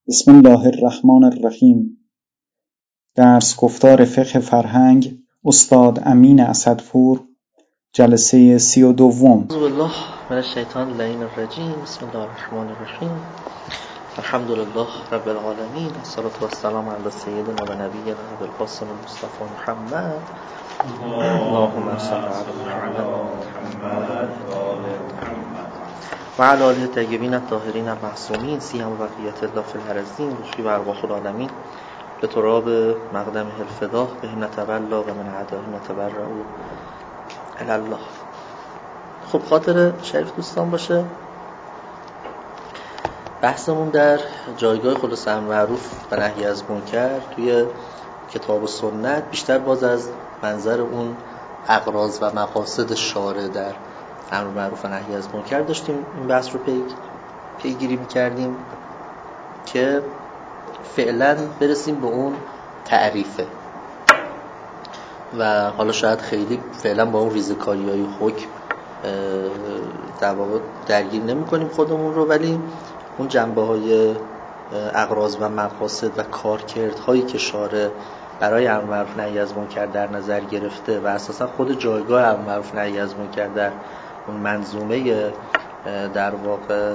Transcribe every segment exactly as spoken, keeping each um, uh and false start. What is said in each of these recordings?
بسم الله الرحمن الرحیم. درس گفتار فقه فرهنگ استاد امین اسدپور، جلسه سی و دوم. اعوذ بالله من الشیطان اللعین الرجیم. بسم الله الرحمن الرحیم. الحمد لله رب العالمین، الصلاة والسلام علی سیدنا و نبینا ابوالقاسم المصطفى محمد. اللهم صل علی محمد و علی آله الطیبین الطاهرین المعصومین، سیما بقیة الله فی الارضین، روحی و ارواح العالمین به تراب مقدم الفدا به نتولا و من اعدائه نتبرأ الی الله. خب خاطر شریف دوستان باشه، بحثمون در جایگاه خلاص امر معروف و نهی از منکر توی کتاب و سنت بیشتر باز از منظر اون اغراض و مقاصد شارع در امر معروف و نهی از منکر داشتیم این بحث رو پی پیگیری می‌کردیم که فعلا برسیم به اون تعریفه و حالا شاید خیلی فعلا با اون ریزکاری‌های حکم در واقع درگیر نمی‌کنیم خودمون رو، ولی اون جنبه‌های اغراض و مقاصد و کارکردهایی که شارع برای امر معروف نهی از منکر در نظر گرفته و اساسا خود جایگاه امر معروف نهی از منکر در اون منظومه در واقع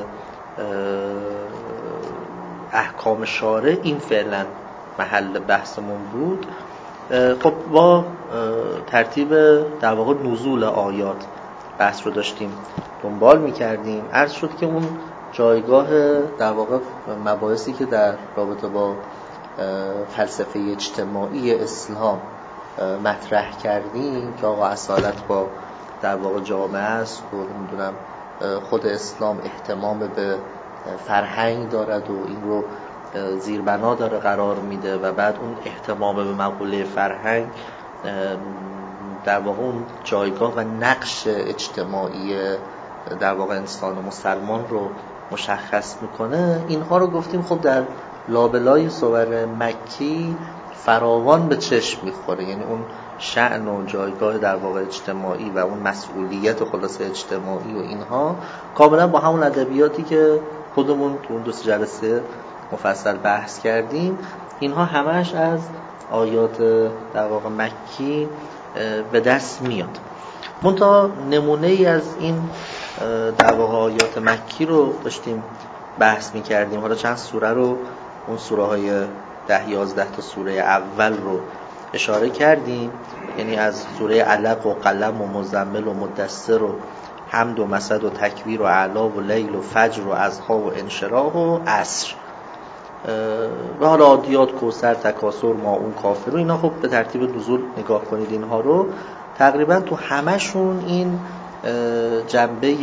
احکام شارع، این فعلا محل بحثمون بود. خب با ترتیب در واقع نزول آیات بحث رو داشتیم دنبال می‌کردیم. عرض شد که اون جایگاه در واقع مباحثی که در رابطه با فلسفه اجتماعی اسلام مطرح کردیم که آقا اصالت با در واقع جامعه است و نمیدونم خود اسلام اهتمام به فرهنگ دارد و این رو زیربنا داره قرار میده و بعد اون اهتمام به مقوله فرهنگ در واقع اون جایگاه و نقش اجتماعی در واقع انسان و مسلمان رو مشخص میکنه. اینها رو گفتیم خب در لابلای صور مکی فراوان به چشم میخوره، یعنی اون شأن و جایگاه در واقع اجتماعی و اون مسئولیت خلاصه اجتماعی و اینها کاملا با همون ادبیاتی که خودمون تو اون دو سه جلسه مفصل بحث کردیم، اینها همش از آیات در واقع مکی به دست میاد. منتها نمونه ای از این در واقع آیات مکی رو داشتیم بحث میکردیم. حالا چند سوره رو، اون سوره های ده یازده تا سوره اول رو اشاره کردیم، یعنی از سوره علق و قلم و مزمل و مدثر و حمد و مسد و تکبیر و اعلا و لیل و فجر و اضحی و انشراح و عصر و حالا عادیات، کوثر، تکاثر، ماعون، کافر و اینا. خب به ترتیب نزول نگاه کنید اینها رو، تقریبا تو همشون این جنبه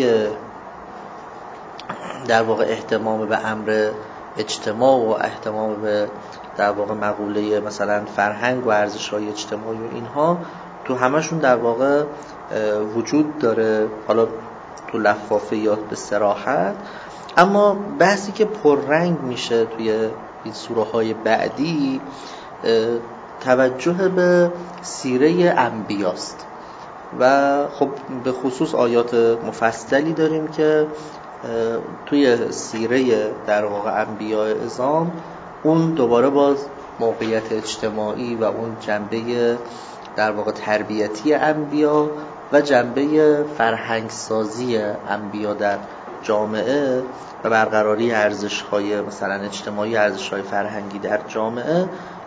در واقع اهتمام به امر اجتماع و اهتمام به در واقع مقوله مثلا فرهنگ و ارزش‌های اجتماعی و اینها تو همشون در واقع وجود داره، حالا تو لفافه یا به صراحت. اما بحثی که پررنگ میشه توی این سوره های بعدی توجه به سیره انبیاست و خب به خصوص آیات مفصلی داریم که توی سیره در واقع انبیاء اعظام اون دوباره باز موقعیت اجتماعی و اون جنبه در واقع تربیتی انبیا و جنبه فرهنگسازی انبیا در جامعه و برقراری ارزش‌های مثلا اجتماعی، ارزش‌های فرهنگی در جامعه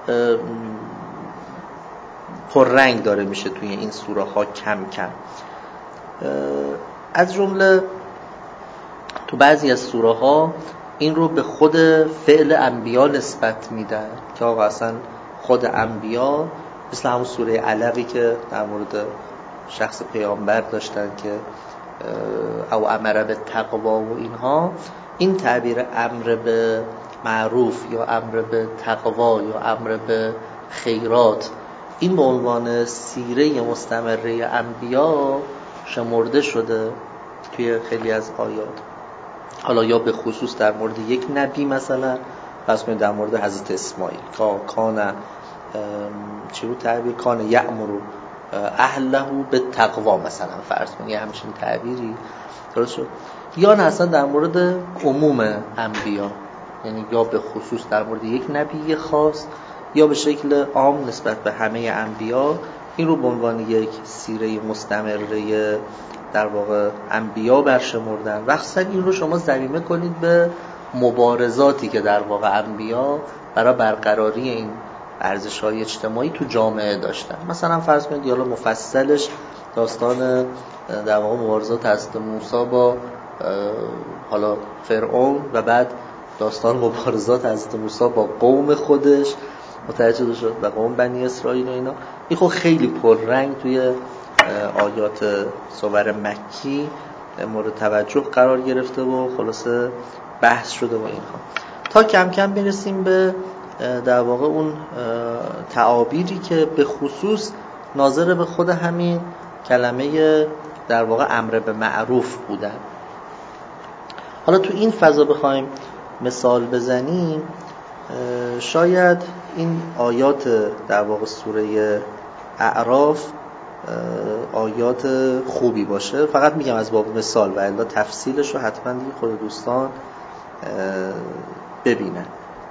پررنگ داره میشه توی این سوره ها کم کم. از جمله تو بعضی از سوره ها این رو به خود فعل انبیا نسبت میدن که آقا اصلا خود انبیا، مثل همون سوره علقی که در مورد شخص پیامبر داشتن که او امر به تقوا و اینها، این تعبیر امر به معروف یا امر به تقوا یا امر به خیرات، این به عنوان سیره مستمره انبیا شمرده شده توی خیلی از آیات. حالا یا به خصوص در مورد یک نبی، مثلا فرض کنید در مورد حضرت اسماعیل که کان چی بود تعبیر، کان یأمر اهله به تقوا مثلا، فرض کنید همچین تعبیری درست شد. یا نه اصلا در مورد عموم انبیا یعنی یا به خصوص در مورد یک نبی خاص یا به شکل عام نسبت به همه انبیا، این رو به عنوان یک سیره مستمره در واقع انبیا برشمردن. وقتا این رو شما ضمیمه کنید به مبارزاتی که در واقع انبیا برای برقراری این ارزش‌های اجتماعی تو جامعه داشتن. مثلا فرض کنید حالا مفصلش داستان در واقع مبارزات حضرت موسی با حالا فرعون و بعد داستان مبارزات حضرت موسی با قوم خودش متوجه شد و قوم بنی اسرائیل و اینا. این خب خیلی پررنگ توی آیات سور مکی مورد توجه قرار گرفته و خلاصه بحث شده با اینها تا کم کم برسیم به در واقع اون تعابیری که به خصوص ناظر به خود همین کلمه در واقع امر به معروف بودن. حالا تو این فضا بخوایم مثال بزنیم، شاید این آیات در واقع سوره اعراف آیات خوبی باشه. فقط میگم از باب مثال و الا تفصیلش رو حتما دیگه خود دوستان ببینن.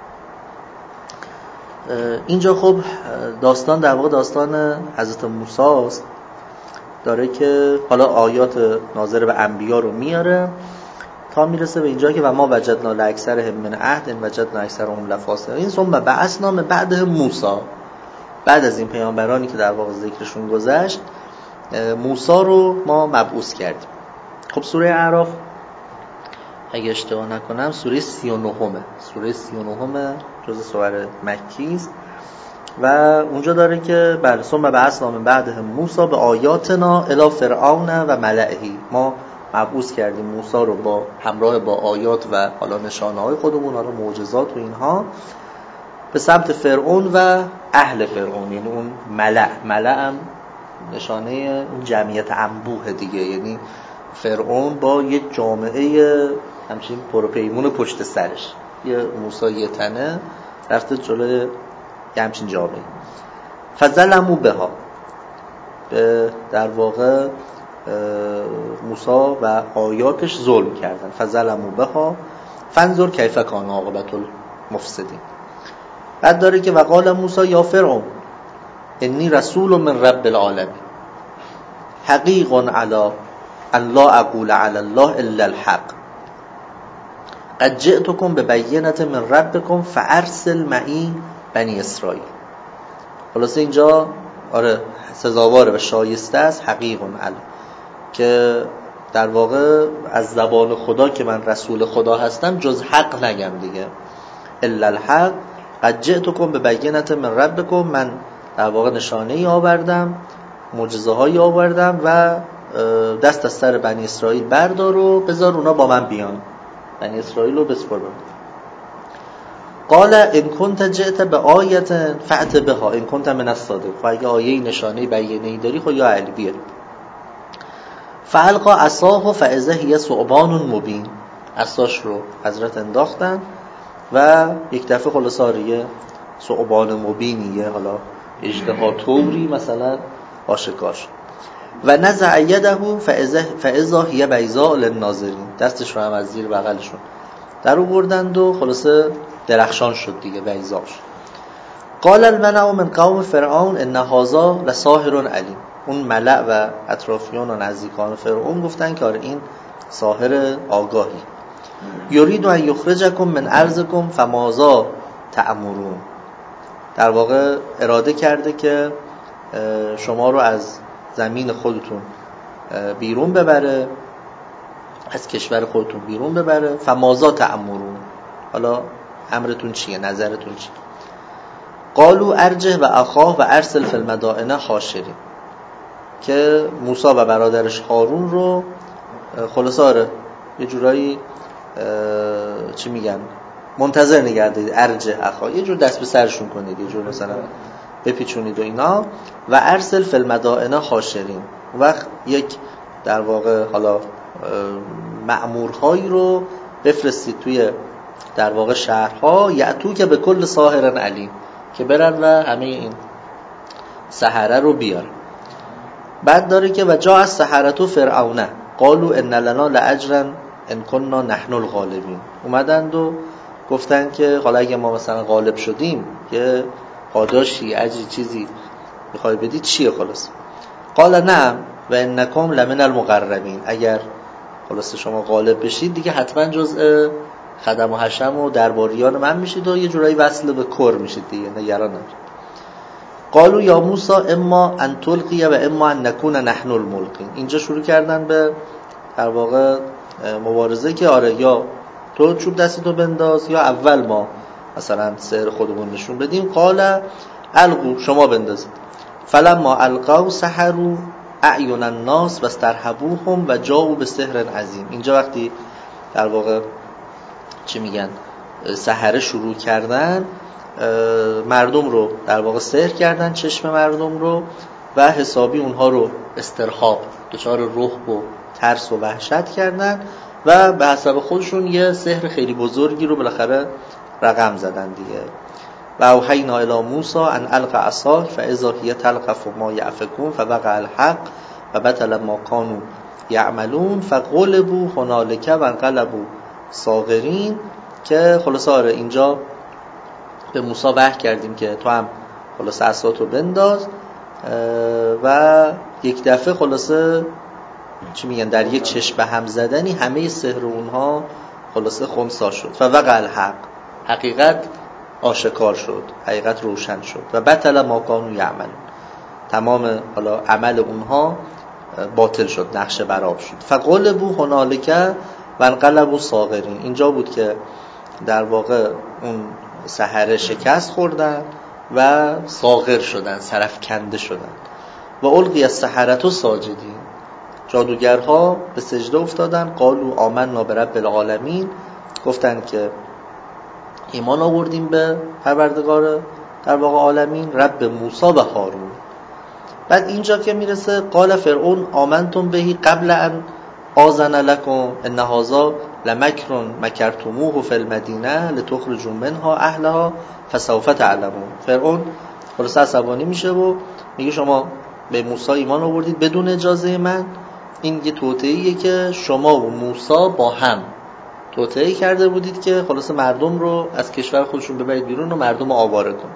اینجا خب داستان در واقع داستان حضرت موسی است، داره که حالا آیات ناظر به انبیا رو میاره تا میرسه به اینجا که و ما وجدنا لاکثرهم من عهد ان وجدنا اکثرهم لفاسقین ثم بعثنا من بعدهم موسی. بعد از این پیامبرانی که در واقع ذکرشون گذشت، موسی رو ما مبعوث کردیم. خب سوره اعراف اگه اشتباه نکنم سوره سی و نهمه سوره سی و نهمه جز سور مکی است و اونجا داره که بله ثم بعثنا من بعدهم موسی به آیاتنا الی فرعون و ملئه. ما مبعوث کردیم موسی رو با همراه با آیات و حالا نشانه‌های خودمون، حالا معجزات و اینها، به سمت فرعون و اهل فرعون، یعنی اون ملأ. ملأ هم نشانه اون جمعیت انبوه دیگه، یعنی فرعون با یک جامعه همچین پروپیمون پشت سرش، یه موسی یه تنه رفته جلوی همچین جامعه. فظلموا بها، به در واقع موسی و آیاتش ظلم کردن. فظلموا بها فانظر کیف کان عاقبت المفسدین. بعد داره که وقال موسی یا فرعون انی رسول من رب العالمین حقیق علی ان لا اقول علی الله الا الحق قد جئتکم ببینة من ربکم فارسل معی بنی اسرائیل. خلاصه اینجا آره سزاوار و شایسته است حقیق علی، که در واقع از زبان خدا که من رسول خدا هستم جز حق نگم دیگه. الا الحق قد جئتکم ببینة من ربکم، من در واقع نشانه ای آوردم، معجزه هایی آوردم و دست از سر بنی اسرائیل بردار و بذار اونا با من بیان، بنی اسرائیل رو بسپر. قال ان کنت جئت بآیة فأت بها ان کنت من الصادقین. خب اگه آیه نشانه بیانه ای داری خب یا علی بیار. فالقى عصاه فاذا هي ثعبان مبین. عصاش رو حضرت انداختن و یک دفعه خلاصه یه ثعبان مبینیه، حالا اژدها طوری مثلا آشکار شد. و نزع یده فاذا فاذا هي بیضاء للناظرین. دستش رو هم از زیر بغلشون در آوردند و خلاصه درخشان شد دیگه، بیضاء شد. قال الملأ من قوم فرعون ان هذا لساحر علیم. اون ملأ و اطرافیان و نزدیکان فرعون گفتن که آره این ساحر آگاهی. یرید ان یخرجکم من ارضکم فماذا تأمرون. در واقع اراده کرده که شما رو از زمین خودتون بیرون ببره، از کشور خودتون بیرون ببره. فماذا تأمرون، حالا امرتون چیه، نظرتون چیه؟ قالوا ارجه و اخاه و ارسل فی المدائن حاشرین. که موسی و برادرش هارون رو خلاصه آره یه جورایی چی میگن منتظر نگه دارید. ارجه اخا یه جور دست به سرشون کنید، یه جور مثلا بپیچونید و اینا. و ارسل فی المدائن حاشرین، وقت یک در واقع حالا مأمورهایی رو بفرستید توی در واقع شهرها، یعتو که به کل ساحر علیم، که برن و همه این سحره رو بیارن. بعد داره که و جاء السحرة فرعون قالوا ان لنا لاجرا ان كنا نحن الغالبین. اومدند و گفتن که حالا اگه ما مثلا غالب شدیم یه پاداشی اجری چیزی میخوای بدی چیه؟ خلاص قال نعم و انکم لمن المقربین، اگر خلاص شما غالب بشید دیگه حتما جزء خدم و حشم و درباریان من میشید و یه جورایی وصل به کر میشید دیگه، نگران نباشید. قالوا یا موسی اما ان تلقی و اما ان نکون نحن الملقین. اینجا شروع کردن به در واقع مبارزه که آره یا تو چوب دستتو بنداز یا اول ما مثلا سحر خودمون نشون بدیم. قال القوا، شما بندازید. فلما القوا سحروا اعین الناس واسترهبوهم و جاءوا بسحر عظیم. اینجا وقتی در واقع چی میگن سحر شروع کردن، مردم رو در واقع سحر کردن، چشم مردم رو، و حسابی اونها رو استرهاب، دچار رعب و ترس و وحشت کردن و به حسب خودشون یه سحر خیلی بزرگی رو بالاخره رقم زدن دیگه. و اوحینا الی موسی ان الق عصاک فاذا هی تلقف ما یافکون فوقع الحق و بطل ما کانوا یعملون فغلبوا هنالک و انقلبوا صاغرین. که خلاص آره اینجا به موسی وحی کردیم که تو هم خلاص عصاتو بنداز و یک دفعه خلاصه چی میگن در یک چشم به هم زدنی همه سحر اونها خلاصه خنثی شد. فوقع الحق، حقیقت آشکار شد، حقیقت روشن شد. و بطل ما کانوا یعملون، تمام حالا عمل اونها باطل شد، نقشه برآب شد. فغلبوا هنالک و انقلبوا صاغرین. اینجا بود که در واقع اون سحره شکست خوردن و صاغر شدن، سرفکنده شدن. و القی السحرة ساجدین، جادوگرها به سجده افتادن. قالوا آمنا برب العالمین، گفتن که ایمان آوردیم به پروردگار در واقع عالمین، رب موسی و هارون. بعد اینجا که میرسه قال فرعون آمنتم بهی قبل ان آذن لكم ان هذا لمکر مکرتموه فی المدینه لتخرجوا منها اهلها فسوف تعلمون. فرعون خلاص عصبانی میشه و میگه شما به موسی ایمان آوردید بدون اجازه من. این یه توطئه‌ایه که شما و موسی با هم توطئه کرده بودید که خلاص مردم رو از کشور خودشون ببرید بیرون و مردم رو آواره کن.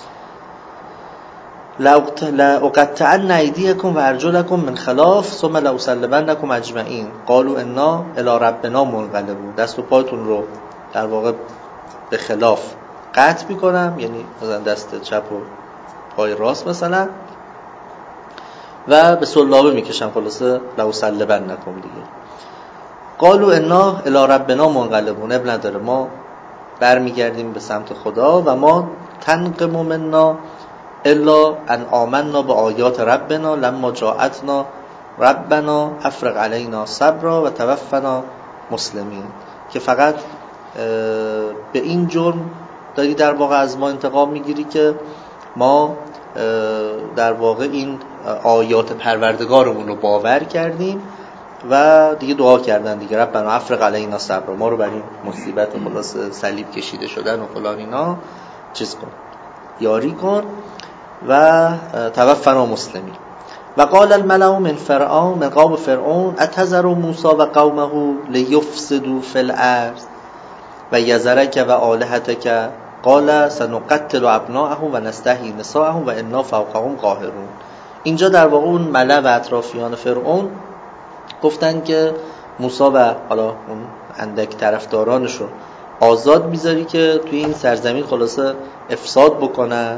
لأقطعن أيديكم وأرجلكم من خلاف ثم لأصلبنكم أجمعين قالوا إنا إلى ربنا منقلبون. دست و پاتون رو در واقع به خلاف قطع میکنم، یعنی مثلا دست چپ و پای راست مثلا، و به سلابه میکشم، خلاصه لأصلبنكم دیگه. قالوا إنا إلى ربنا منقلبون، اب نداره ما برمیگردیم به سمت خدا و ما تنقم منا الا ان آمنا به آیات ربنا لما جاءتنا ربنا افرغ علینا صبرا و توفنا مسلمین. که فقط به این جرم داری در واقع از ما انتقام میگیری که ما در واقع این آیات پروردگارمون رو باور کردیم و دیگه دعا کردن دیگه، ربنا افرغ علینا صبرا، ما رو بر این مصیبت خلاص صلیب کشیده شدن و فلان اینا چیز کن، یاری کن و توفنا مسلمین. و قال الملأ من فرعون من قوم فرعون اتذر موسی و قومه لیفسدوا فی الارض و یذرک و آلهتک قال سنقتل ابناءهم و نستحیی نساءهم و انا فوقهم قاهرون. اینجا در واقع اون ملأ و اطرافیان فرعون گفتن که موسی و حالا اون اندک طرفدارانش رو آزاد میذاری که توی این سرزمین خلاصه افساد بکنن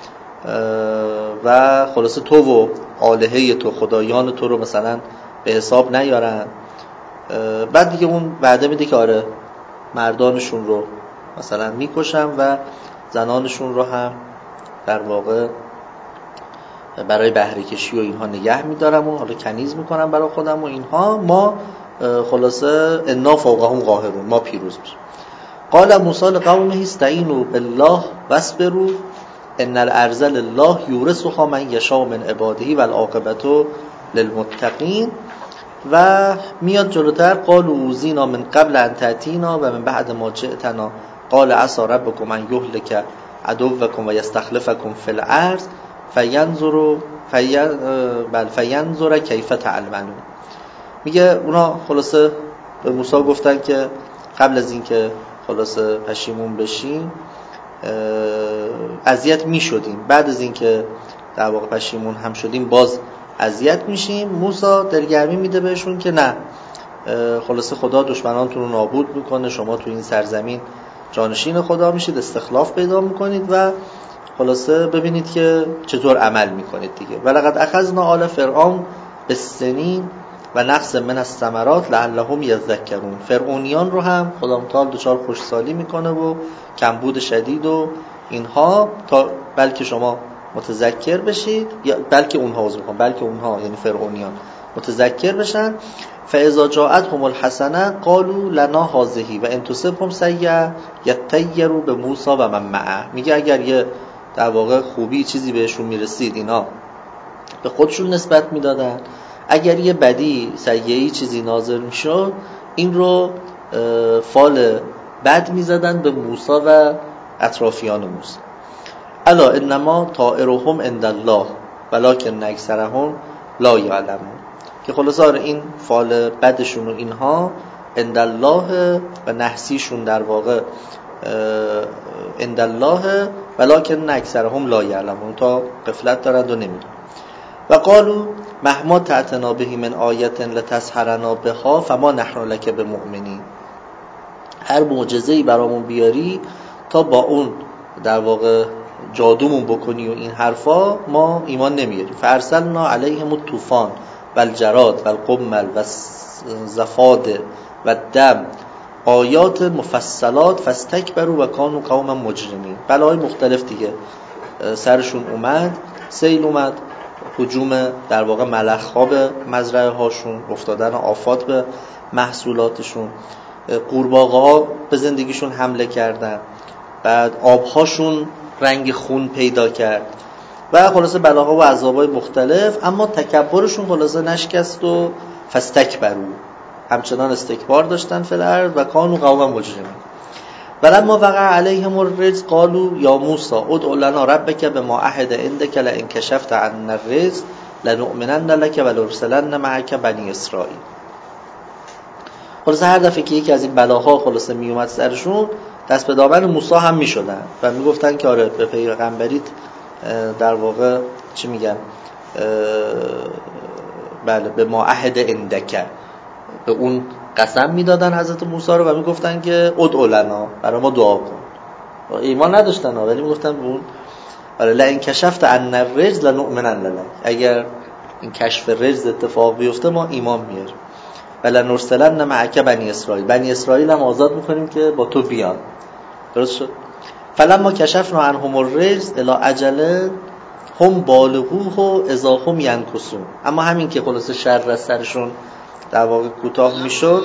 و خلاصه تو و آلهه تو، خدایان تو رو مثلا به حساب نیارن. بعد دیگه اون وعده میده که آره مردانشون رو مثلا میکشم و زنانشون رو هم در واقع برای بهره کشی و اینها نگه میدارم و حالا کنیز میکنم برای خودم و اینها. ما خلاصه انا فوقهم قاهرون، ما پیروز میشیم. قال موسی لقومه استعینوا بالله واصبروا ان الارض لله یورثها من یشاء من عباده والعاقبة للمتقین. و میاد جلوتر قالوا اوذینا من قبل ان تأتینا و من بعد ما جئتنا قال عسى ربكم ان یهلک عدوکم و یستخلفکم فی الارض فینظر بل فینظر کیف تعملون. میگه اونا خلاصه به موسی گفتن که قبل از این که خلاصه پشیمون بشیم اذیت میشدیم. بعد از اینکه در واقع پشیمون هم شدیم باز اذیت میشیم. موسی دلگرمی میده بهشون که نه، خلاصه خدا دشمنانتون رو نابود میکنه، شما تو این سرزمین جانشین خدا میشید، استخلاف پیدا میکنید و خلاصه ببینید که چطور عمل میکنید دیگه. ولقد اخذنا آل فرعون بالسنین و نقص من الثمرات لعلهم یذکرون. فرعونیان رو هم خدا متعال دچار خوشسالی میکنه و کمبود شدید و اینها، تا بلکه شما متذکر بشید، یا بلکه اونها عذر میخوام بلکه اونها یعنی فرعونیان متذکر بشن. فاذا جاءتهم الحسنه قالوا لنا هذه و ان تصبهم سیئه یطیروا بموسی و من معه. میگه اگر یه در واقع خوبی چیزی بهشون میرسید اینا به خودشون نسبت میدادن، اگر یه بدی سیئه‌ای چیزی نازل میشد این رو فال بد میزدن به موسی و اطرافیان موسی. الا انما طائرهم عند الله ولکن اکثرهم لا یعلمون. که خلاصه این فال بدشون و اینها عند الله و نحسیشون در واقع عند الله ولکن اکثرهم لا یعلمون، تا غفلت دارند و نمیدونن. و قالوا مهما تعتنا به من آیت لتسحرنا بها فما نحن لك بمؤمنین. هر معجزه‌ای برامون بیاری تا با اون در واقع جادومون بکنی و این حرفا ما ایمان نمیاریم. فارسلنا علیهم الطوفان والجراد والقمل والزفاد والدم آیات مفصلات فاستکبروا و کانوا قوما مجرمین. بلاهای مختلف دیگه سرشون اومد، سیل اومد، هجوم در واقع ملخ‌ها به مزرعه هاشون، افتادن آفات به محصولاتشون، قورباغه‌ها به زندگیشون حمله کردن، بعد آبهاشون رنگ خون پیدا کرد و خلاصه بلاها و عذابای مختلف. اما تکبرشون خلاصه نشکست و فاستکبروا، همچنان استکبار داشتن فی الارض و کانوا قوما مجرمین. ولما وقع علیهم الرجز قالوا یا موسی ادع لنا ربک بما عهد عندک لئن کشفت عنا الرجز لنؤمنن لک ولنرسلن معک بنی اسرائیل. خلاصه هر دفعه که یکی از این بلاها خلاصه می اومد سرشون، دست به دامن موسی هم می شدن و می گفتن که آره به پیغمبریت در واقع چی میگن، بله به ما عهد عندک، به اون قسم میدادن حضرت موسی رو و میگفتن که ادعو لنا، برای ما دعا کن. ایمان نداشتن ولی میگفتن به اون لئن کشفت عنا الرجز لنؤمنن لک، اگر این کشف رجز اتفاق بیفته ما ایمان میاریم. ولنرسلن معک بنی اسرائیل، بنی اسرائیل هم آزاد میکنیم که با تو بیان. درست شد. فلما کشفنا عنهم الرجز الی اجل هم بالغوه اذا هم ینکثون. اما همین که خلاص شر از سرشون در واقع کوتاه میشد،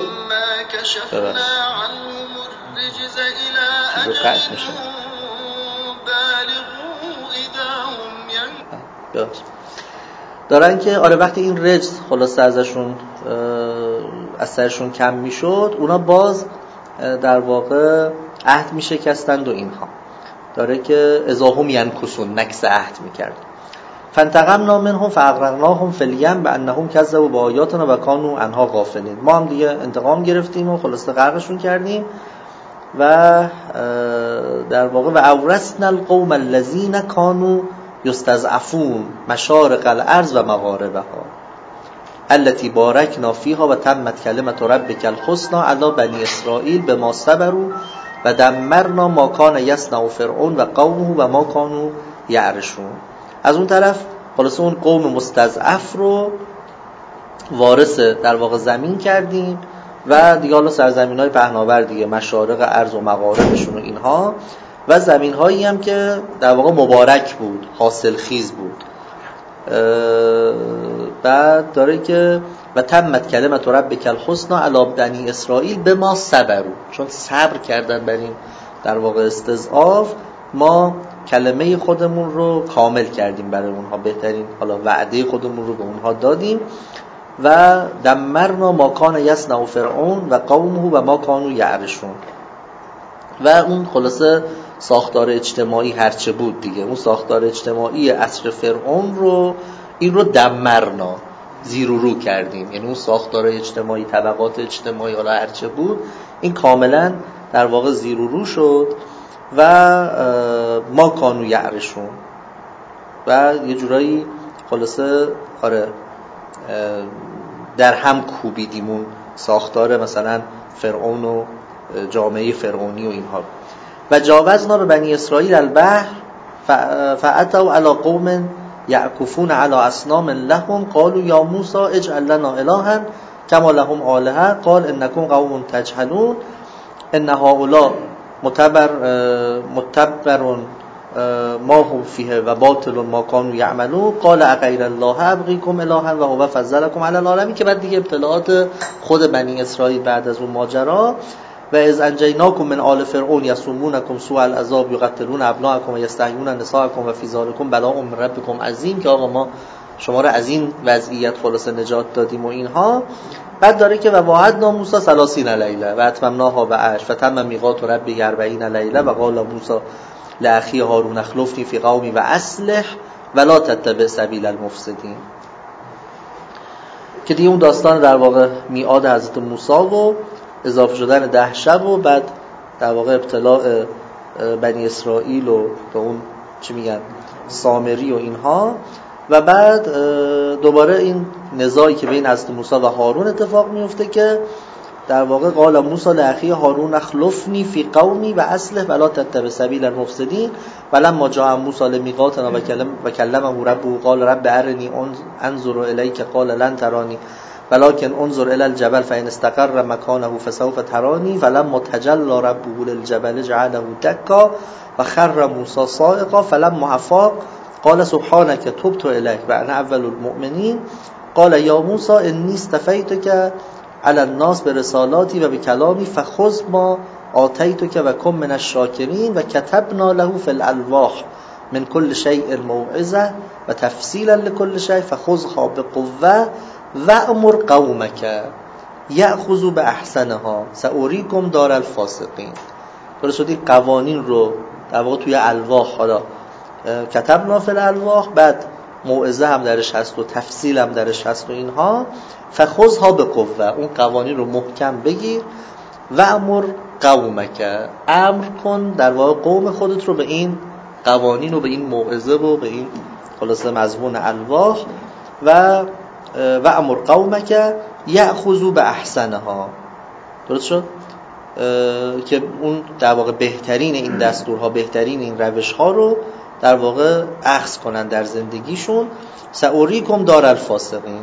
دارن که آره وقتی این رجز خلاص ازشون از سرشون کم میشد، اونا باز در واقع عهد میشکستند و اینها داره که اذا هم ینکثون، نکث عهد میکرد. فانتقمنا منهم فاغرقناهم فی الیم بانهم کذبوا بآیاتنا و کانوا عنها غافلین. ما هم دیگه انتقام گرفتیم و خلاصه غرقشون کردیم و در واقع و اورثنا القوم الذین کانوا یستضعفون مشارق الارض و مغاربها التي بارکنا فیها و تمت کلمت ربک الحسنی علی بنی اسرائیل بما صبروا و دمرنا ما کان یصنع فرعون و قومه و ما کانوا یعرشون. از اون طرف خلاص اون قوم مستضعف رو وارث در واقع زمین کردیم و دیگه حالا سرزمین‌های پهناور دیگه، مشارق ارض و مغاربشون و اینها، و زمین‌هایی هم که در واقع مبارک بود، حاصل خیز بود. بعد داره که و تمت کلمت ربک الحسنی علی بنی اسرائیل بما صبروا، چون صبر کردن بر این در واقع استضعاف، ما کلمه خودمون رو کامل کردیم برای اونها، بهترین حالا وعده خودمون رو به اونها دادیم. و دمرنا ما کان یصنع فرعون و قومه و ما کانوا یعرشون. و اون خلاصه ساختار اجتماعی هرچه بود دیگه، اون ساختار اجتماعی عصر فرعون رو این رو دمرنا، زیر و رو کردیم. یعنی اون ساختار اجتماعی، طبقات اجتماعی حالا هرچه بود، این کاملا در واقع زیر و رو شد و ما کانو یعرشون و یه جورایی خلاصه آره در هم کوبیدیمون ساختار مثلا فرعون و جامعه فرعونی و اینها. و جاوزنا به بنی اسرائیل البحر فأتوا على قوم یعکفون على اصنام لهم قالوا یا موسی اجعل لنا الها کما لهم آلهه قال انکم قوم تجهلون ان هؤلاء متبر متبر ما هم فیه و باطل ما کانوا یعملون قال اغیر الله ابغیکم الها و هو فضلکم علی العالمین، که بعد دیگه ابتلاعات خود بنی اسرائیل بعد از اون ماجرا و از انجیناکم من آل فرعون یسومونکم سوء العذاب یقتلون ابناءکم و یستحیون نساءکم و فی ذلکم بلاء من ربکم عظیم، که آقا ما شما را از این وضعیت خلاصه نجات دادیم و اینها. بعد داره که و وعدنا موسی ثلاثین لیله و اتممناها بعشر فتم میقات ربی اربعین لیله و قال موسی لاخی هارون اخلفنی فی قومی و اصلح ولا تتبع سبیل المفسدین، که دیگه اون داستان در واقع میعاد حضرت موسی و اضافه شدن ده شب و بعد در واقع ابتلاع بنی اسرائیل و به اون چی میگن سامری و اینها، و بعد دوباره این نزاعی که بین حضرت موسی و هارون اتفاق میفته که در واقع قال موسی لاخی هارون اخلفنی فی قومی و اصلح ولا تتبع سبیل المفسدین ولما جاء موسی لمیقاتنا و کلمه ربه قال رب ارنی انظر الیک قال لن ترانی ولكن انظر الى الجبل فان استقر مكانه فسوف تراني فلما تجلى ربه للجبل جعله دكا وخر موسى صاعقا فلما افاق قال سبحانك تبت اليك وانا اول المؤمنين قال يا موسى اني استفيتك على الناس برسالاتي وبكلامي فخذ ما آتيتك وكن من الشاكرين وكتبنا له في الالواح من كل شيء موعظة وتفصيلا لكل شيء فخذها بقوة وأمر قومك یأخذوا بأحسنها سأریکم دار الفاسقین. درست شد؟ این قوانین رو در واقع توی الواح، حالا کتبنا فی الالواح، بعد موعظه هم درش هست و تفصیل هم درش هست و اینها. فخذها بقوه، اون قوانین رو محکم بگیر. و امر قومک، امر کن در واقع قوم خودت رو به این قوانین و به این موعظه و به این خلاصه مضمون الواح. و و امر قومک یأخذوا بأحسنها. درست شد؟ که اون در واقع بهترین این دستورها، بهترین این روشها رو در واقع اخذ کنن در زندگیشون. سأریکم دار الفاسقین،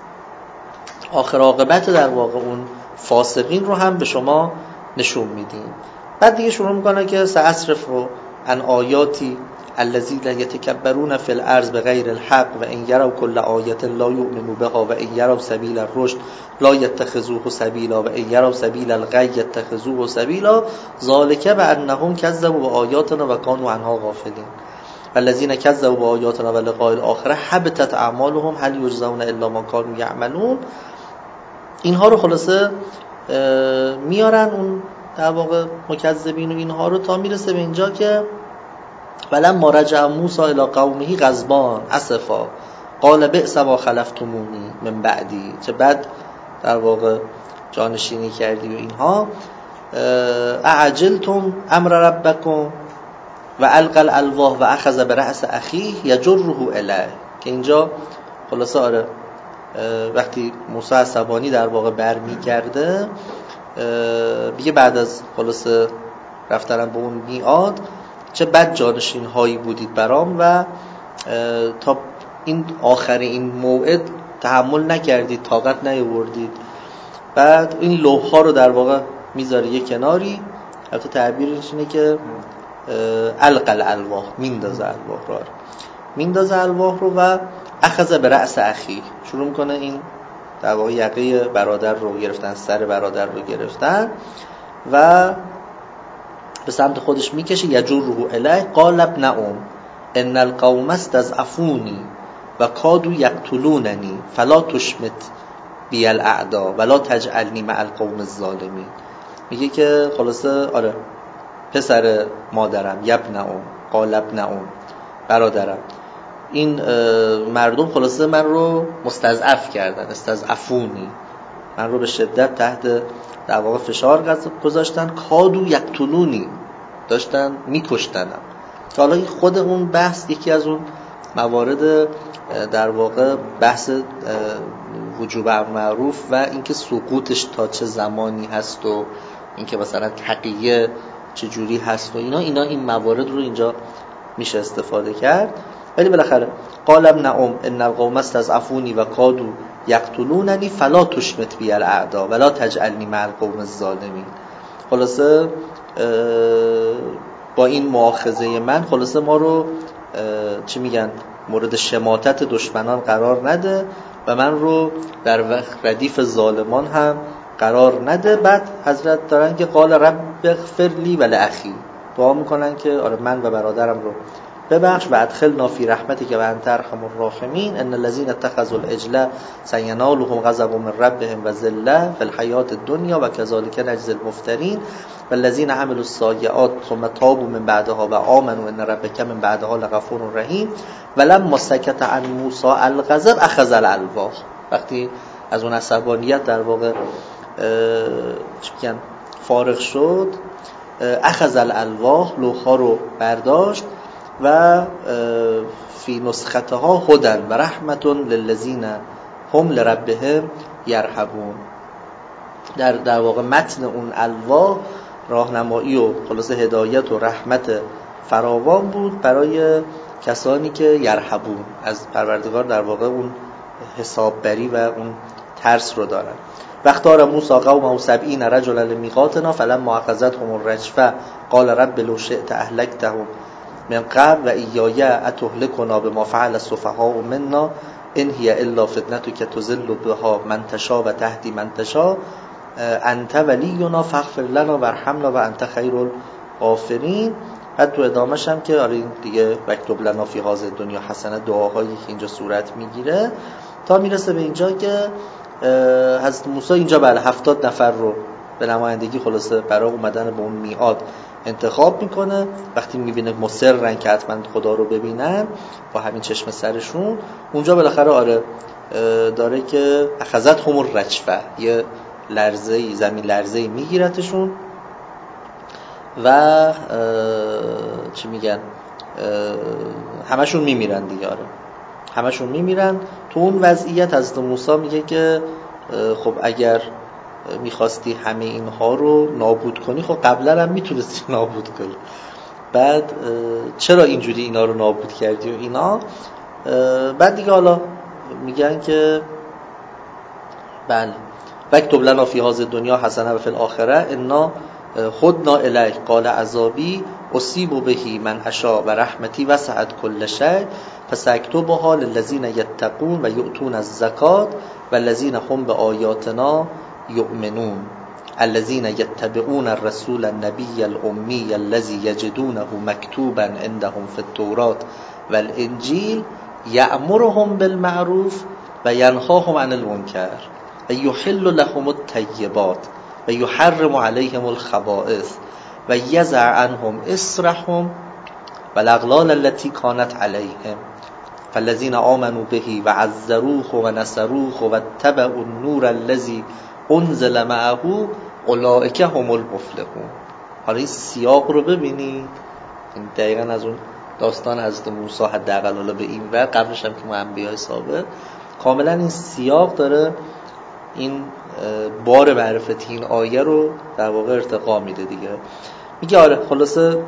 آخر عاقبت در واقع اون فاسقین رو هم به شما نشون میدیم. بعد دیگه شروع میکنه که سأصرف عن آیاتی الذین یتکبرون فی الارض بغیر الحق و ان یروا کل آیة لا یؤمنوا بها و ان یروا سبیل الرشد لا یتخذوه سبیلا و ان یروا سبیل الغی یتخذوه سبیلا ذلک بانهم کذبوا بآیاتنا و کانوا عنها غافلین والذین کذبوا بآیاتنا ولقاء الآخرة حبطت اعمالهم هل یجزون الا ما کانوا یعملون. اینها رو خلاصه میارن اون در واقع مکذبین و اینها رو تا میرسه به اینجا که فلما رجع موسی الی قومه غضبان اسفا قال بئس ما خلفتمونی من بعدی، چه بعد در واقع جانشینی کردی و اینها. اعجلتم امر ربکم و القى الالواح و اخذ برأس اخیه یجره الیه، که اینجا خلاصه آره وقتی موسی عصبانی در واقع برمیگرده دیگه بعد از خلاصه رفتن به اون میعاد، چه بد جانشین هایی بودید برام و تا این آخر این موعد تحمل نکردید، طاقت نیاوردید. بعد این لوح ها رو در واقع میذاره یه کناری، البته تعبیرش اینه که القى الالواح، میندازه الواح رو میندازه الواح رو و اخذ برأس اخی، شروع میکنه این در واقع یقه برادر رو گرفتن، سر برادر رو گرفتن و به سمت خودش میکشه. یجره الیه قال ابن ام ان القوم استضعفونی و کادوا یقتلوننی فلا تشمت بی الاعداء ولا تجعلنی مع القوم الظالمین. میگه که خلاصه آره پسر مادرم، یبن ام، قال ابن ام، برادرم، این مردم خلاصه من رو مستضعف کردن، استضعفونی من رو به شدت تحت در واقع فشار گذاشتن، کادو یقتلونی، داشتن میکشتنم. حالا خود اون بحث یکی از اون موارد در واقع بحث وجوب امر معروف و اینکه سقوطش تا چه زمانی هست و اینکه مثلا تقیه چه جوری هست و اینا اینا این موارد رو اینجا میشه استفاده کرد. ولی بالاخره قال ابن ام ان القوم استضعفوني و کادوا یقتلوننی فلا تشمت بی الاعداء ولا تجعلنی مع القوم الظالمین. خلاصه با این مؤاخذه من خلاصه ما رو چی میگن مورد شماتت دشمنان قرار نده و من رو در ردیف ظالمان هم قرار نده. بعد حضرت دارن که قال رب اغفر لی و لاخی، دعا میکنن که آره من و برادرم رو ببخش و ادخلنا فی رحمتک و انت ارحم الراحمین ان الذين اتخذوا العجل سينالهم غضب من ربهم و ذله فی الحیاة الدنیا و كذلک نجزی المفترین والذین عملوا السیئات ثم تابوا من بعدها و آمنوا ان ربک من بعدها لغفور رحیم ولما سکت عن موسی الغضب اخذ الالواح. وقتی از اون عصبانیت در واقع چی میگن فارغ شد، اخذ الالواح، لوح‌ها رو برداشت و فی نسختها هدن و رحمت للذین هم لربهم یرهبون. در در واقع متن اون الواح راهنمایی و خلاصه هدایت و رحمت فراوان بود برای کسانی که یرهبون، از پروردگار در واقع اون حساببری و اون ترس رو دارن. وقتار موسی قومه سبعین رجلا لمیقاتنا فلما اخذتهم الرجفه قال رب لو شئت اهلکتهم من قبل و ایای اتهلکنا بما فعل السفهاء منا ان هی الا فتنتک تضل بها من تشاء و تهدی من تشاء انت ولینا فاغفر لنا وارحمنا و انت خیر الغافرین. بعد تو ادامه‌ش هم که آره دیگه مکتوب لنا فی هذه الدنیا حسنه، دعاهایی که اینجا صورت میگیره تا میرسه به اینجا که حضرت موسی اینجا بله هفتاد نفر رو به نمایندگی خلاصه برای اومدن به اون میعاد انتخاب میکنه. وقتی میبینه مصرن که حتما خدا رو ببینن با همین چشم سرشون، اونجا بالاخره آره داره که اخذت همون رجفه، یه لرزه‌ای زمین لرزه‌ای میگیرتشون و چی میگن همشون میمیرن دیگه. آره همشون میمیرن. تو اون وضعیت حضرت موسی میگه که خب اگر میخواستی همه اینها رو نابود کنی خب قبلا هم میتونستی نابود کنی، بعد چرا اینجوری اینا رو نابود کردی و اینا. بعد دیگه حالا میگن که بله وکتب لنا فی هذه الدنیا حسنه و فی الاخره انا خدنا الیک قال عذابی اصیب بهی من اشاء و رحمتی وسعت کل شیء فساکتبها للذین یتقون و یؤتون الزکات والذین هم بآیاتنا یؤمنون الذين يتبعون الرسول النبي الأمي الذي يجدونه مكتوبا عندهم في التوراة والإنجيل يأمرهم بالمعروف وينهاهم عن المنكر ويحل لهم الطيبات ويحرم عليهم الخبائث ويضع عنهم إصرهم والأغلال التي كانت عليهم فالذين آمنوا به وعزروه ونصروه واتبعوا النور الذي انزل معه اولئک هم المفلحون. حالا این سیاق رو ببینید، این دقیقاً از اون داستان حضرت موسی حداقل حالا به این ور، قبلش هم که ما انبیاء سابق، کاملا این سیاق داره این بار معرفتی این آیه رو در واقع ارتقا میده دیگه. میگه آره خلاصه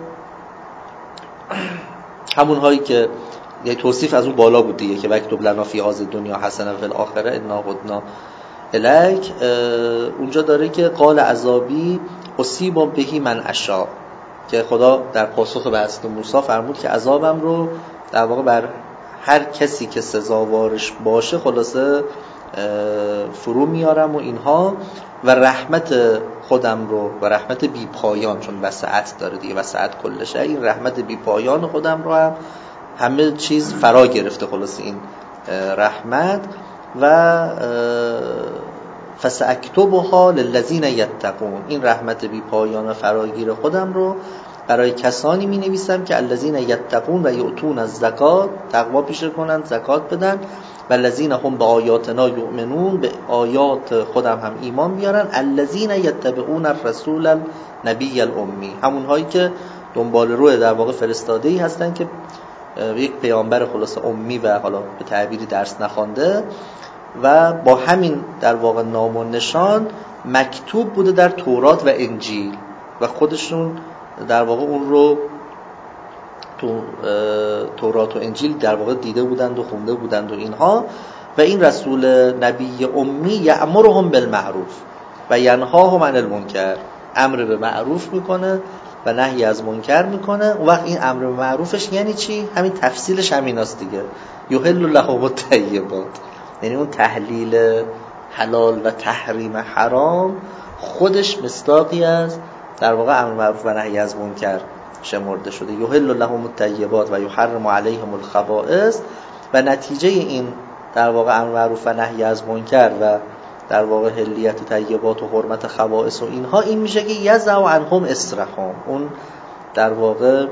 همون هایی که یه توصیف از اون بالا بود دیگه که وکتب لنا فی هذه الدنیا حسنه و فی الاخره انا خدنا الیک. اونجا داره که قال عذابی اصیب بهی من اشاء، که خدا در پاسخ به حضرت موسی فرمود که عذابم رو در واقع بر هر کسی که سزاوارش باشه خلاصه فرو میارم و اینها، و رحمت خودم رو و رحمت بی پایان، چون وسعت داره دیگه، وسعت کلشه، این رحمت بی پایان خودم رو هم همه چیز فرا گرفته خلاصه این رحمت. و فساکتبها للذین یتقون، این رحمت بی پایان فراگیر خودم رو برای کسانی می نویسم که الذین یتقون و یؤتون الزکات، تقوا پیشه کنند، زکات بدن، و الذین هم به آیاتنا یؤمنون، به آیات خودم هم ایمان بیارن، الذین یتبعون الرسول النبی الامی، همونهایی که دنبال روی در واقع فرستاده‌ای هستن که یک پیامبر خلاص امی و حالا به تعبیری درس نخوانده و با همین در واقع نام و نشان مکتوب بوده در تورات و انجیل و خودشون در واقع اون رو تو تورات و انجیل در واقع دیده بودند و خونده بودند و اینها. و این رسول نبی امی یأمرهم بالمعروف و ینهاهم عن المنکر، امر به معروف میکنه و نهی از منکر میکنه. اون وقت این امر به معروفش یعنی چی؟ همین تفصیلش همیناست دیگه، یحل لهم الطیبات، یعنی اون تحلیل حلال و تحریم حرام خودش مصداقی از در واقع امر معروف و نهی از منکر شمرده شده. یحل لهم الطیبات و یحرم علیهم الخبائث، و نتیجه این در واقع امر معروف و نهی از منکر و در واقع حلیت طیبات و حرمت خبائث و اینها این میشه که یضع عنهم اصرهم، اون در واقع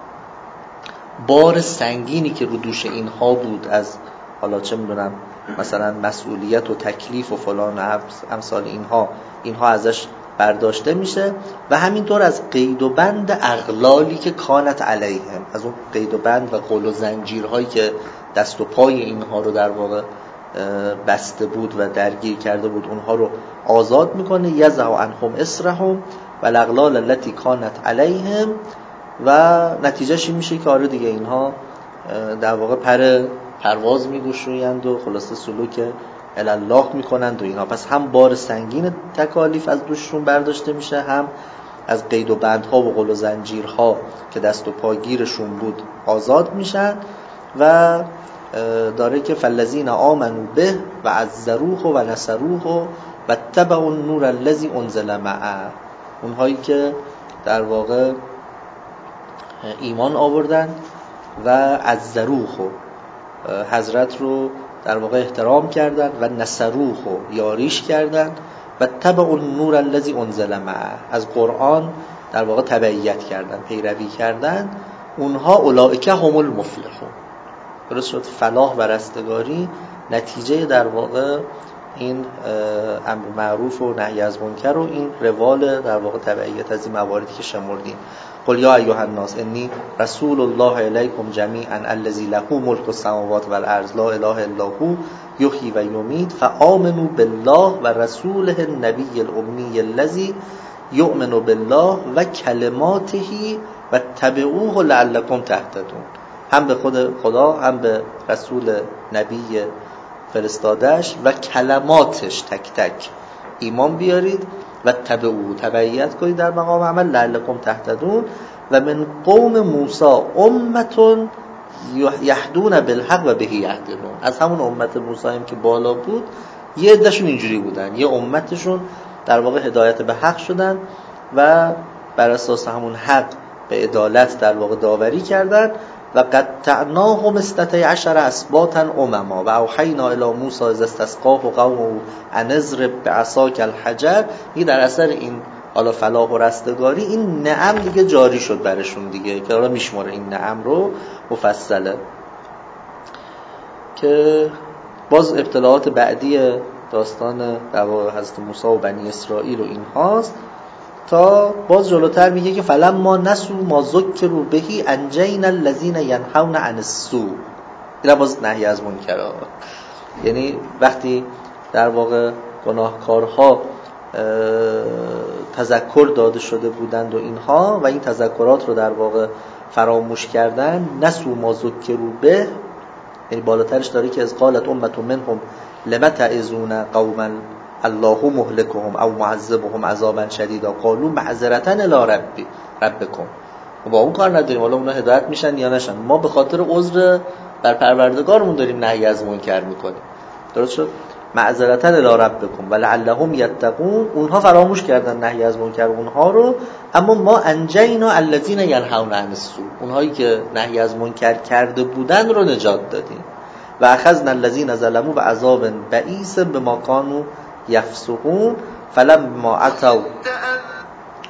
بار سنگینی که رو دوش اینها بود از حالا چه میدونم مثلا مسئولیت و تکلیف و فلان و امثال اینها اینها ازش برداشته میشه. و همینطور از قید و بند اغلالی که کانت علیهم، از اون قید و بند و قل و زنجیرهایی که دست و پای اینها رو در واقع بسته بود و درگیر کرده بود، اونها رو آزاد میکنه. یضع عنهم اصرهم و الاغلال التي کانت علیهم، و نتیجهش این میشه که آره دیگه اینها در واقع پر پرواز میگشویند و خلاصه سلوک الله میکنند و اینها. پس هم بار سنگین تکالیف از دوششون برداشته میشه، هم از قید و بندها و قل و زنجیرها که دست و پاگیرشون بود آزاد میشن. و داره که فالذین آمنوا به و عزروه و نصروه و اتبعوا النور الذی انزل معه، اونهایی که در واقع ایمان آوردن و عزروه، حضرت رو در واقع احترام کردن، و نصروه یاریش کردن، و اتبعوا النور الذی انزل معه، از قرآن در واقع تبعیت کردن، پیروی کردن، اونها اولئک هم المفلحون. درست شد؟ فلاح و رستگاری نتیجه در واقع این امر معروف و نهی از منکر و این روال در واقع تبعیت از این مواردی که شمردیم. قل یا ایها الناس انی رسول الله الیکم جمیعا الذی له ملک السماوات والارض لا اله الا هو یحیی و یمیت فآمنوا بالله و رسوله النبی الامی الذی یؤمن بالله و کلماته و اتبعوه لعلکم تهتدون. هم به خود خدا، هم به رسول نبی فرستادش و کلماتش تک تک ایمان بیارید و تبعو تبعیت کنید در مقام عمل لعلکم تهتدون. و من قوم موسی امتون یهدون بالحق و به یهدون، از همون امت موسی هم که بالا بود یه عدهشون اینجوری بودن، یه امتشون در واقع هدایت به حق شدن و بر اساس همون حق به عدالت در واقع داوری کردن. و قطعناهم اثنتي عشر اسباطا امما و اوحینا الی موسی اذ استسقاه قومه ان اضرب بعصاک الحجر. این در اثر این حالا فلاح و رستگاری این نعم دیگه جاری شد برشون دیگه، که حالا میشماره این نعم رو مفصله، که باز ابتلاعات بعدی داستان در واقع حضرت موسی و بنی اسرائیل و این هاست. تا باز جلوتر میگه که فلما نسوا ما ذکروا به انجینا الذین ینهون عن السوء، این باز نهی از منکر. یعنی وقتی در واقع گناهکارها تذکر داده شده بودند و اینها و این تذکرات رو در واقع فراموش کردن، نسوا ما ذکروا به، یعنی بالاترش داره که از قالت امة منهم لم تعظون قوما الله مهلكهم او معذبهم عذابا شدیدا قالوا معذرة الی ربی ربکم. با اون کار نداریم حالا اونا هدایت میشن یا نشن، ما به خاطر عذر بر پروردگارمون داریم نهی از منکر میکنیم. درست شد؟ معذرة الی ربکم ولعلهم یتقون، اونها فراموش کردن نهی از منکر اونها رو، اما ما انجینا الذین ینهون عن السوء، اونهایی که نهی از منکر کرده بودن رو نجات دادیم. و اخذنا الذین ظلموا بعذاب بئیس بما کانوا یفسقون فلما اتوا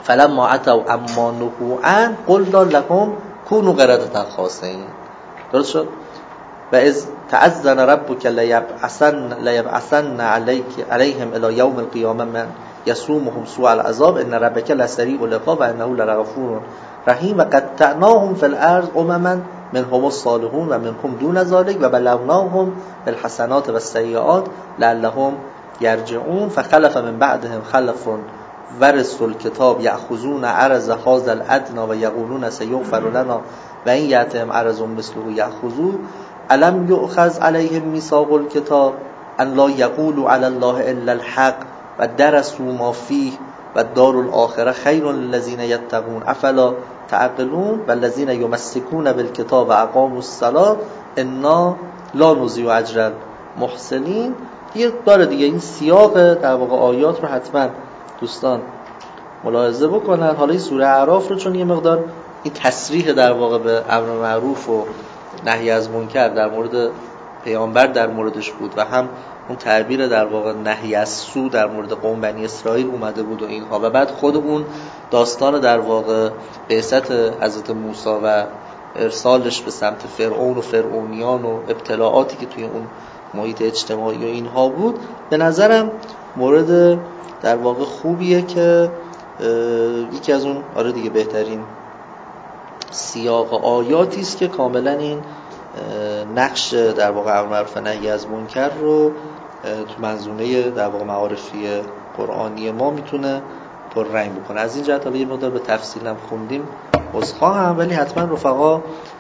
فلما اتوا اما نهوا عنه قلنا لهم كونوا قردة خاسئین. درست شد؟ و از تعذن ربک لیبعثن لیبعثن علیهم الی یوم القیامه من یسومهم سوء العذاب ان ربک لسریع العقاب و انه لغفور رحیم و قطعناهم فی الارض امما منهم الصالحون و منهم دون ذلک و بلوناهم بالحسنات والسیئات لعلهم یرجعون فخلف من بعدهم خلف ورثوا الکتاب یأخذون عرض هذا الادنی و یقولون سیغفر لنا و این یأتهم عرض مثله یأخذوه الم یؤخذ علیهم میثاق الکتاب ان لا یقولوا علی الله الا الحق و درسوا ما فیه و الدار الاخره خیر للذین یتقون افلا تعقلون و الذین یمسکون بالکتاب و اقاموا الصلاة انا لا نضیع اجر المحسنین. یه بار دیگه این سیاق در واقع آیات رو حتما دوستان ملاحظه بکنن. حالا این سوره اعراف رو چون یه مقدار این تصریح در واقع به امر معروف و نهی از منکر در مورد پیامبر در موردش بود و هم اون تعبیر در واقع نهی از سو در مورد قوم بنی اسرائیل اومده بود و اینها و بعد خود اون داستان در واقع بعثت حضرت موسی و ارسالش به سمت فرعون و فرعونیان و ابتلاعاتی که توی اون محیط اجتماعی و اینها بود، به نظرم مورد در واقع خوبیه که یکی از اون آره دیگه بهترین سیاق آیاتی است که کاملا این نقش در واقع امر معروف و نهی از منکر رو تو منظومه در واقع معارفی قرآنی ما میتونه پررنگ بکنه. از این جهت حالا یه مقدار به تفصیل هم خوندیم عذرخواهم، ولی حتما رفقا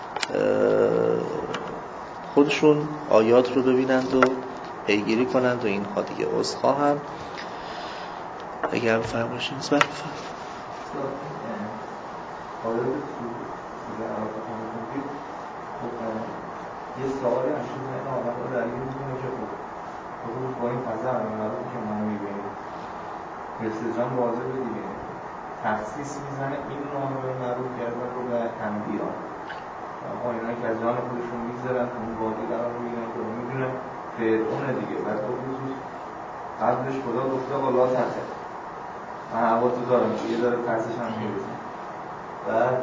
خودشون آیات رو ببینند و پیگیری کنند و اینها دیگه. عذرخواهم اگر فرمایشی نیست برای بفرمایید. یه سوالی هم شده این آدم رو در این می‌کنه که خب با این فضا عملات که ما می‌بینیم استجام واضحه دیگه تخصیص میزنه این نامه رو معروف کردن رو به انبیا آقا اینا که از جان خودشون می‌گذرن اون وادی قرار می‌گیرن که می‌دونن فرعون دیگه بعد به خصوص قبلش خدا گفته آقا لا تخف من حواسو دارم که یه داره ترسش هم می‌ریزم بعد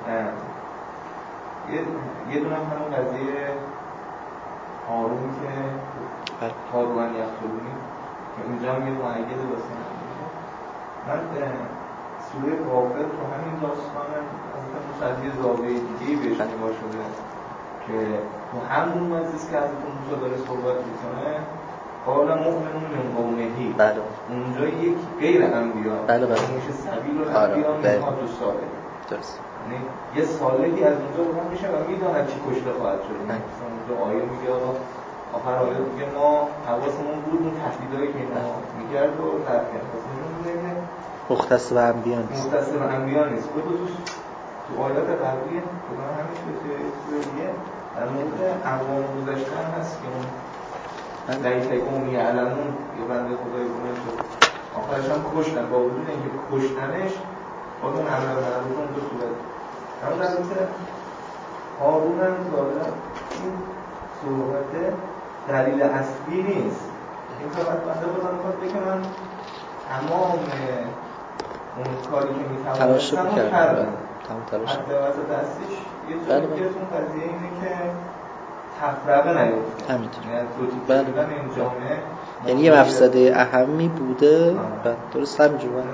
یه یه دونه هم همون قضیه هارون که هارون یخلونی که اونجا هم یه معیده واسه من سوره غافر تو همین داستان از این زاویه دیگه‌ای بهش نگاه شده که تو همون مجلس که حضرت موسی داره صحبت میکنه قال مؤمنون من قومهی بله اونجا یک غیر انبیا بله بله میشه سبیل الانبیا میخواد تو صالح درست یعنی یه صالحی از اونجا بلند میشه و میدونه چی کشته خواهد شد. مثلا اونجا آیه میگه آخر آیه میگه ما حواسمون بود اون تهدیدایی که اینا میگرد و رد کرد. پس اینو میگه مختص به انبیا نیست. مختص به انبیا نیست. به خصوص تو آیات قبلی که من همین توی دیگه در مورد اقوام گذشته هم هست که اون لیت قومی علمون یه بنده خدای گناه شد آخرش هم کشتن با وجود اینکه کشتنش با اون عمل معروف اون دو صورت. اما در مورد هارون هم ظاهرا این صحبت دلیل اصلی نیست. این فقط بنده خدا میخواد بگه من تمام اون کاری که میتوانستم رو کردم حتی واسه دستش یه جایی که اون قضیه اینه که تفرقه نیفته همینطور یعنی توتی کردن این جامعه یعنی یه مفسده اهمی بوده. درست همینجور خودم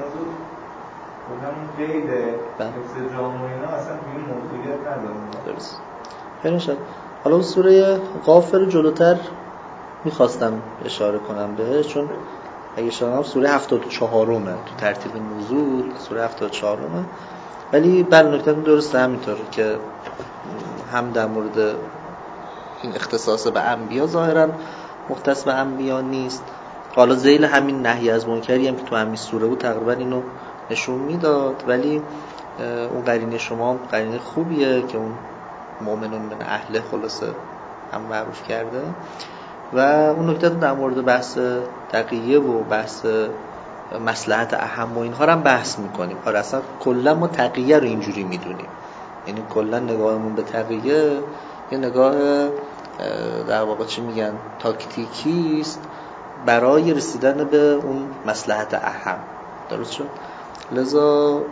قید حفظ جامعه اینا اصلا این موضوعیت نداره. درست خیلی شد. حالا اون سوره غافر جلوتر میخواستم اشاره کنم بهش چون اگه شما سوره هفتاد و چهارمه تو ترتیب نزول سوره هفتاد و چهارمه، ولی بر نکته درسته همینطور که هم در مورد این اختصاص به انبیا ظاهرا مختص به انبیا نیست. حالا ذیل همین نهی از منکری هم که تو همین سوره بود تقریبا اینو نشون میداد، ولی اون قرینه شما قرینه خوبیه که اون مؤمنون من اهل خلاصه هم معروف کرده و اون نکته در مورد بحث تقیه و بحث مصلحت اهم و اینها هم بحث میکنیم. آره اصلا کلا ما تقیه رو اینجوری میدونیم، یعنی کلا نگاهمون به تقیه یه نگاه در واقع چی میگن تاکتیکی است برای رسیدن به اون مصلحت اهم. درست شد؟ لذا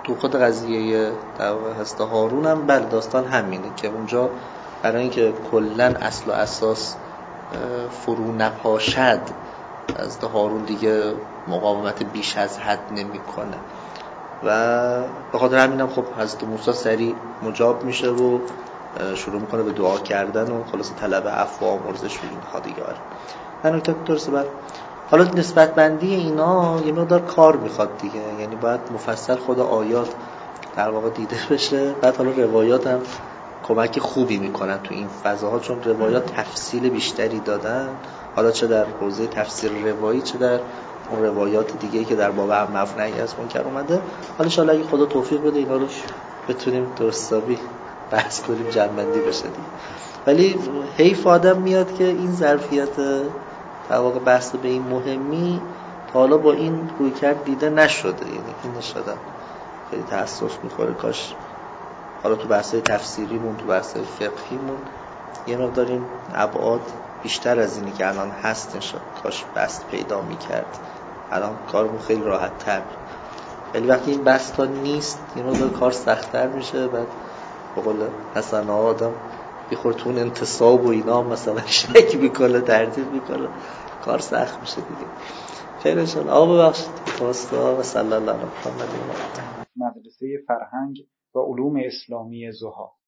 تو خود قضیه در واقع هست هارون هم بله داستان همینه که اونجا برای اینکه کلا اصل و اساس فرو نپاشد از هارون دیگه مقاومت بیش از حد نمیکنه و به خاطر همینم خب حضرت موسی سریع مجاب میشه و شروع میکنه به دعا کردن و خلاص طلب عفو و آمرزش و اینها دیگه. من نکته درسته بر حالا نسبت بندی اینا یه مقدار کار میخواد دیگه، یعنی باید مفصل خود آیات در واقع دیده بشه، بعد حالا روایات هم کمک خوبی میکنن تو این فضاها، چون روایات تفصیل بیشتری دادن، حالا چه در حوزه تفسیر روایی چه در اون روایات دیگه‌ای که در باب امر معروف نهی از منکر اومده. حالا ان شاء الله اگه خدا توفیق بده اینا رو بتونیم درستابی بحث کنیم، جمع‌بندی بشه دیگه. ولی حیف آدم میاد که این ظرفیت در واقع بحث به این مهمی تا حالا با این رویکرد دیده نشده، یعنی این نشده خیلی تأسف میخوره. کاش حالا تو بحث‌های تفسیریمون تو بحث‌های فقهیمون یه مقدار این ابعاد بیشتر از اینی که الان هست انشاء کاش بحث پیدا میکرد، الان کارمون خیلی راحت تر. ولی وقتی این بحث تا نیست یه مقدار کار سخت‌تر میشه، بعد به قول حسن آدم بیخور تو اون انتصاب و اینا مثلا شک میکنه تردید میکنه، کار سخت میشه دیگه. خیلی انشاءالله. آقا ببخشید واسطا و صلی الله علی محمد. مدرسه فرهنگ و علوم اسلامی ضحی.